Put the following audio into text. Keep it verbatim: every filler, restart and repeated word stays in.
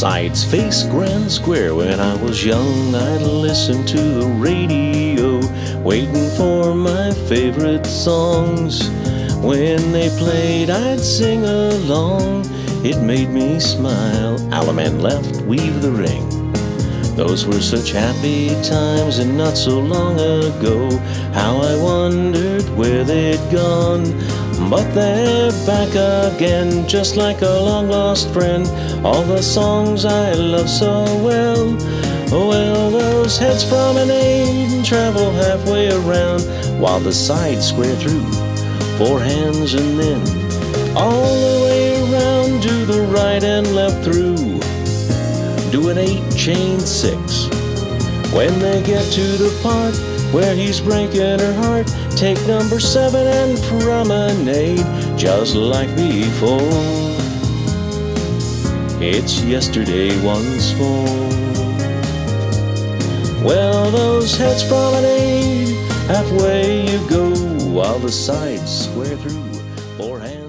Sides face Grand Square. When I was young, I'd listen to the radio, waiting for my favorite songs. When they played, I'd sing along. It made me smile. Alaman left, weave the ring. Those were such happy times, and not so long ago. How I wondered where they'd gone. But they're back again, just like a long-lost friend. All the songs I love so well. Well, those heads promenade and travel halfway around, while the sides square through four hands, and then all the way around to the right and left through. Do an eight chain six. When they get to the part where he's breaking her heart, take number seven and promenade just like before. It's yesterday once more. Well, those heads promenade, halfway you go, while the sides square through four hands.